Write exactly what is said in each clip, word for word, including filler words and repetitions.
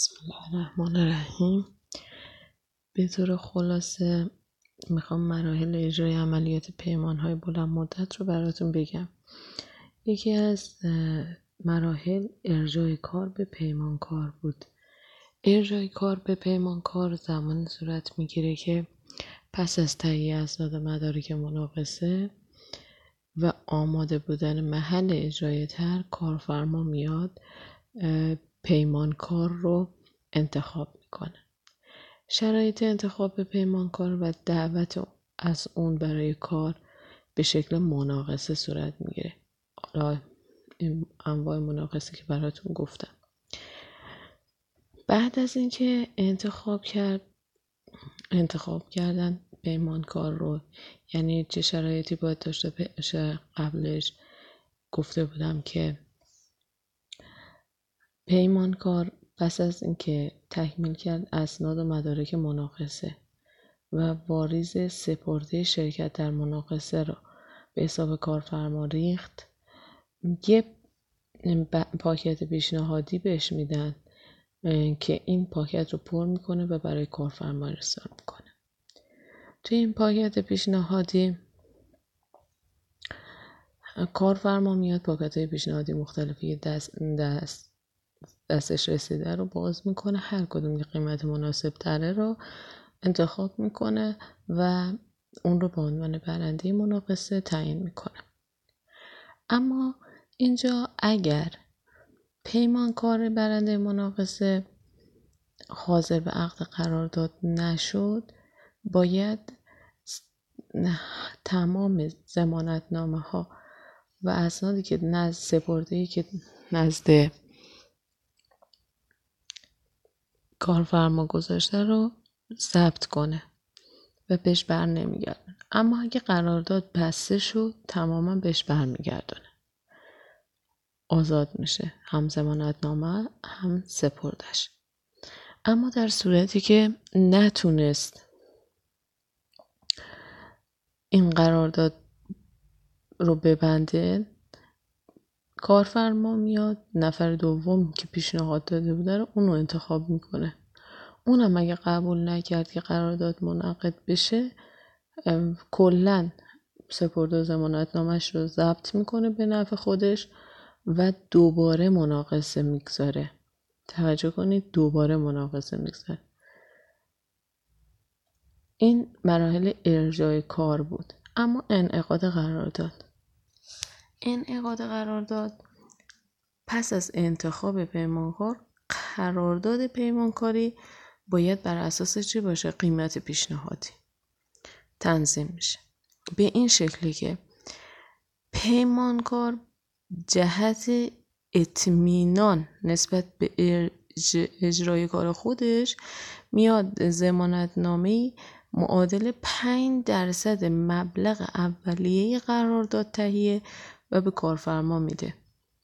بسم الله الرحمن الرحیم. به طور خلاصه میخوام مراحل اجرای عملیات پیمان‌های بلند مدت رو براتون بگم. یکی از مراحل ارجاع کار به پیمانکار بود. ارجاع کار به پیمانکار زمان صورت میگیره که پس از تهیه اسناد مدارک مناقصه و آماده بودن محل اجرای طرح، کارفرما میاد پیمانکار رو انتخاب میکنه. شرایط انتخاب پیمانکار و دعوت از اون برای کار به شکل مناقصه صورت میگیره. حالا این انواع مناقصه که براتون گفتم. بعد از اینکه انتخاب کرد انتخاب کردن پیمانکار رو، یعنی چه شرایطی باید داشته باشه. قبلش گفته بودم که پیمانکار پس از اینکه تکمیل کرد اسناد و مدارک مناقصه و واریز سپرده شرکت در مناقصه را به حساب کارفرما ریخت، یه پاکت پیشنهادی بهش میدن که این پاکت رو پر میکنه و برای کارفرما ارسال میکنه. توی این پاکت پیشنهادی کارفرما میاد پاکت های پیشنهادی مختلفی دست دست دستش رسیده رو باز میکنه، هر کدوم که قیمت مناسب تره رو انتخاب میکنه و اون رو به عنوان برنده مناقصه تعیین میکنه. اما اینجا اگر پیمانکار برنده مناقصه حاضر به عقد قرارداد نشد، باید تمام ضمانتنامه ها و اسنادی که نزد سپرده‌ای که نزد کارفرما گذاشته رو ثبت کنه و بهش بر نمیگردونه. اما اگه قرارداد بسته شد، تماما بهش بر میگردونه، آزاد میشه، هم ضمانتنامه هم سپردش. اما در صورتی که نتونست این قرارداد رو ببنده، کارفرما میاد نفر دوم که پیشنهاد داده بوده رو اونو انتخاب میکنه. اونم اگه قبول نکرد که قرارداد منعقد بشه، کلن سپرده و ضمانتنامه‌اش رو ضبط میکنه به نفع خودش و دوباره مناقصه میگذاره. توجه کنید، دوباره مناقصه میگذاره. این مراحل ارجاع کار بود. اما انعقاد قرارداد انعقاد قرارداد پس از انتخاب پیمانکار، قرارداد پیمانکاری باید بر اساس چی باشه؟ قیمت پیشنهادی تنظیم میشه به این شکلی که پیمانکار جهت اطمینان نسبت به اجرای کار خودش میاد ضمانتنامه‌ای معادل پنج درصد مبلغ اولیه قرارداد تهیه و به کارفرما میده،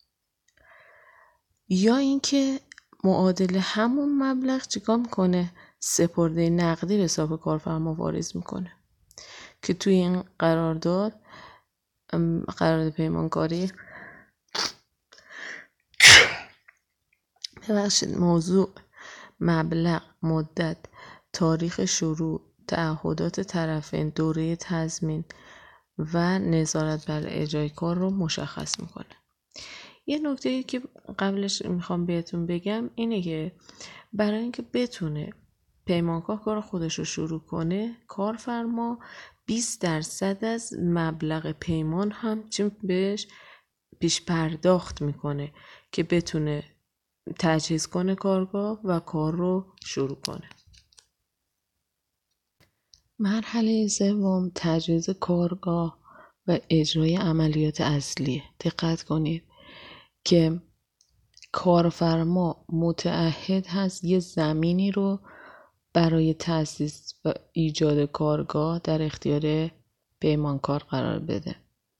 یا اینکه معادل همون مبلغ چیکار میکنه؟ سپرده نقدی به حساب کارفرما واریز میکنه که توی این قرارداد قرارداد پیمانکاری ببخشید موضوع، مبلغ، مدت، تاریخ شروع، تعهدات طرفین، دوره تضمین و نظارت بر اجرای کار رو مشخص میکنه. یه نکته که قبلش میخوام بهتون بگم اینه که برای اینکه بتونه پیمانکار کار خودش رو شروع کنه، کارفرما بیست درصد از مبلغ پیمان هم چون بهش پیش پرداخت میکنه که بتونه تجهیز کنه کارگاه و کار رو شروع کنه. مرحله سوم تجهیز کارگاه و اجرای عملیات اصلیه. دقت کنید که کارفرما متعهد هست یه زمینی رو برای تأسیس و ایجاد کارگاه در اختیار پیمانکار قرار بده.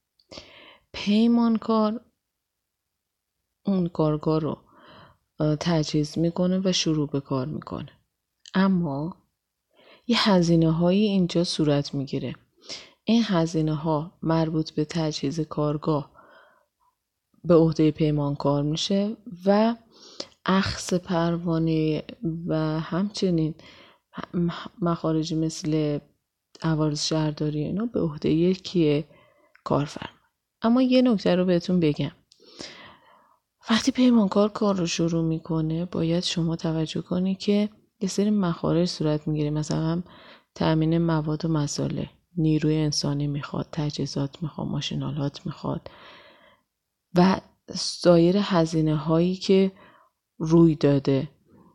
پیمانکار اون کارگاه رو تجهیز میکنه و شروع به کار میکنه. اما یه هزینه هایی اینجا صورت میگیره. این هزینه ها مربوط به تجهیز کارگاه به عهده پیمانکار میشه و اخذ پروانه و همچنین مخارجی مثل عوارض شهرداری اینا به عهده یکیه کارفرما. اما یه نکته رو بهتون بگم، وقتی پیمانکار کار رو شروع میکنه باید شما توجه کنی که یه سری مخارج صورت میگیره، مثلا تأمین مواد و مساله، نیروی انسانی میخواد، تجهیزات میخواد، ماشینالات میخواد و سایر هزینه هایی که روی داده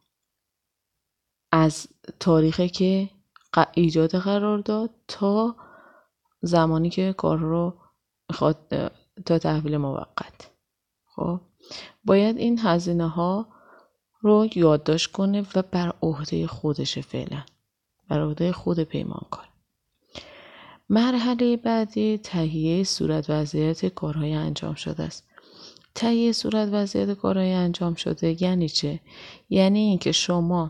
از تاریخی که ایجاد قرار داد تا زمانی که کار رو میخواد تا تحویل موقت. خب باید این هزینه ها رو یادداشت کنه و بر عهده خودشه، فعلا بر عهده خود پیمانکار. مرحله بعدی تهیه صورت وضعیت کارهای انجام شده است. تهیه صورت وضعیت کارهای انجام شده یعنی چه؟ یعنی اینکه شما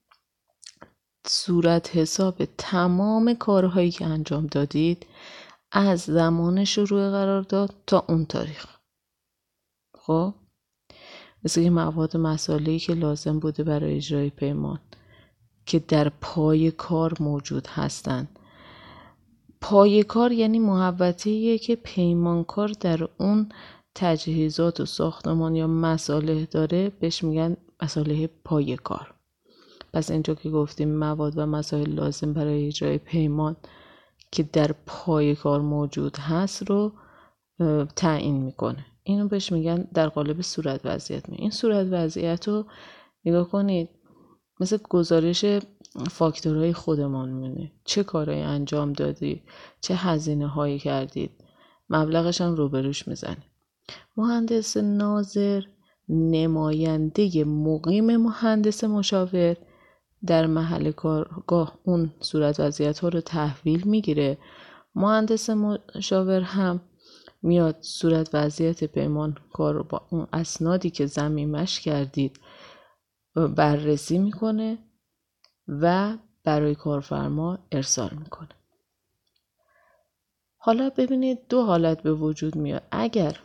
صورت حساب تمام کارهایی که انجام دادید از زمان شروع قرارداد تا اون تاریخ. خب مثل که مواد مساله‌ای که لازم بوده برای اجرای پیمان که در پای کار موجود هستند. پای کار یعنی محوطه‌ایه که پیمانکار در اون تجهیزات و ساختمان یا مصالح داره، بهش میگن مصالح پای کار. پس اینجا که گفتیم مواد و مسائل لازم برای اجرای پیمان که در پای کار موجود هست رو تعیین میکنه. اینو بهش میگن در قالب صورت وضعیت. می این صورت وضعیت رو نگاه کنید مثل گزارش فاکتورهای خودمان میمونه. چه کارهایی انجام دادی، چه هزینه هایی کردید، مبلغش هم روبروش میزنی. مهندس ناظر نماینده مقیم مهندس مشاور در محل کارگاه اون صورت وضعیت ها رو تحویل میگیره. مهندس مشاور هم میاد صورت وضعیت پیمان کار رو با اون اسنادی که ضمیمش کردید بررسی میکنه و برای کارفرما ارسال میکنه. حالا ببینید دو حالت به وجود میاد. اگر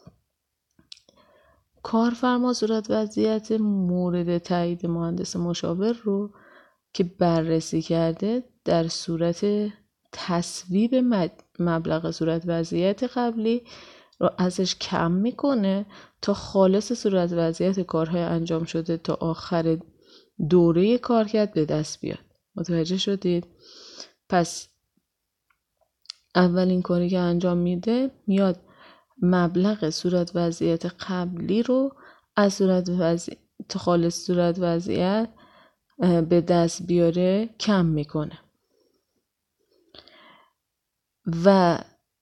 کارفرما صورت وضعیت مورد تایید مهندس مشاور رو که بررسی کرده در صورت تصویب مبلغ صورت وضعیت قبلی رو ازش کم میکنه تا خالص صورت وضعیت کارهای انجام شده تا آخر دوره کارکرد به دست بیاد. متوجه شدید؟ پس اولین کاری که انجام میده میاد مبلغ صورت وضعیت قبلی رو از صورت وضعیت تا خالص صورت وضعیت به دست بیاره کم میکنه و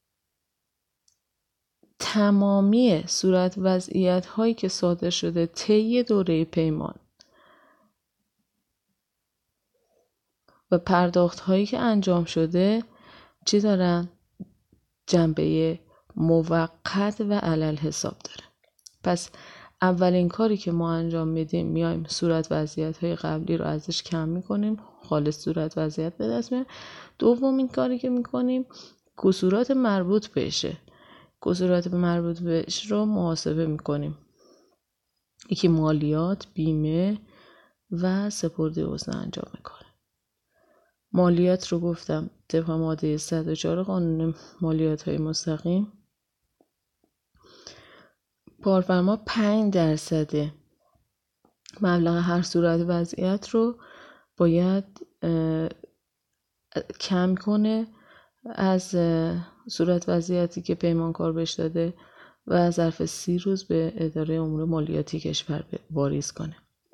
تمامی صورت وضعیت هایی که صادر شده طی دوره پیمان و پرداخت هایی که انجام شده چی دارن؟ جنبه موقت و علل حساب داره. پس اولین کاری که ما انجام میدیم میایم صورت وضعیت های قبلی رو ازش کم میکنیم، خالص صورت وضعیت به دست میاریم. دومین کاری که میکنیم کسورات مربوط بهشه، کسورات مربوط بهش رو محاسبه میکنیم. یکی مالیات، بیمه و سپرده وزن انجام میکنه. مالیات رو گفتم طبق ماده صد و چهار قانون مالیات های مستقیم کارفرما پنج درصد مبلغ هر صورت وضعیت رو باید کم کنه از صورت وضعیتی که پیمانکار بهش داده و ظرف سی روز به اداره امور مالیاتی کشور واریز کنه.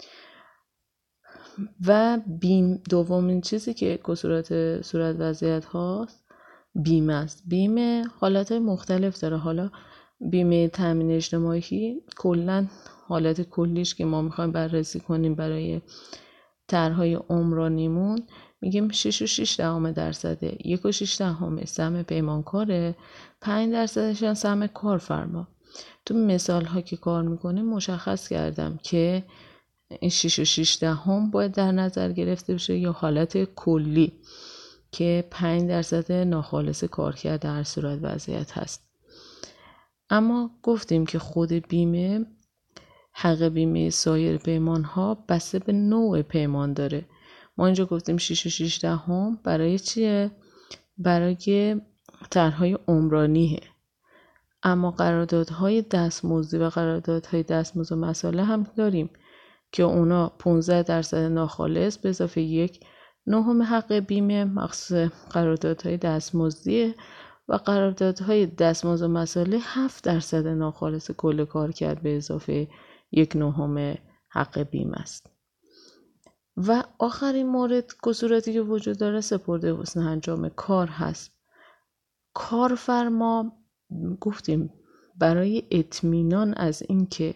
و بیم دومین چیزی که کسورات صورت وضعیت هاست بیمه است. بیمه حالتهای مختلف داره. حالا بیمه تامین اجتماعی کلا حالت کلیش که ما میخوایم بررسی کنیم برای طرحهای عمرانیمون میگیم شش و شش دهم درصده، یک و شش دهم سهم پیمانکاره، پنج درصدش هم سهم کارفرما. تو مثال ها که کار میکنیم مشخص کردم که این شش و شش دهم باید در نظر گرفته بشه یا حالت کلی که پنج درصد ناخالص کارکرد در صورت وضعیت هست. اما گفتیم که خود بیمه حق بیمه سایر پیمان ها بسته به نوع پیمان داره. ما اینجا گفتیم شش و شش دهم برای چیه؟ برای طرح‌های عمرانیه. اما قراردادهای دستمزدی و قراردادهای دستمزد و مساله هم داریم که اونا پانزده درصد ناخالص به اضافه یک نهم حق بیمه مخصوص قراردادهای دستمزدیه و قراردادهای دستمزد و مساله هفت درصد ناخالص کل کار کرد به اضافه یک نهم حق بیمه است. و آخرین مورد کسوراتی که وجود داره سپرده حسن انجام کار هست. کارفرما گفتیم برای اطمینان از اینکه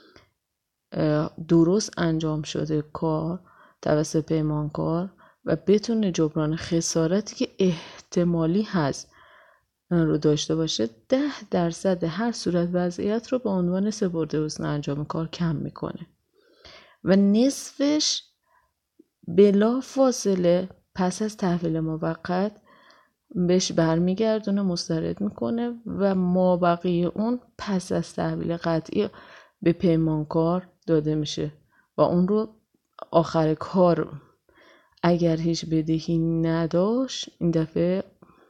درست انجام شده کار توسط پیمانکار و بتونه جبران خسارتی که احتمالی هست رو داشته باشه ده درصد هر صورت وضعیت رو به عنوان سپرده حسن انجام کار کم میکنه و نصفش بلا فاصله پس از تحویل موقت بهش برمیگردونه مسترد میکنه و مابقی اون پس از تحویل قطعی به پیمانکار داده میشه و اون رو آخر کار اگر هیچ بدهی نداشت این دفعه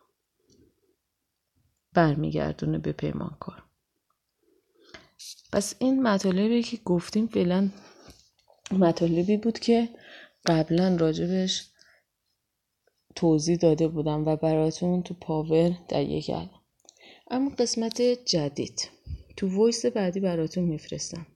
برمیگردونه به پیمانکار. پس این مطالبی که گفتیم فعلا مطالبی بود که قبلا راجبش توضیح داده بودم و براتون تو پاور تهیه کردم. اما قسمت جدید تو وایس بعدی براتون میفرستم.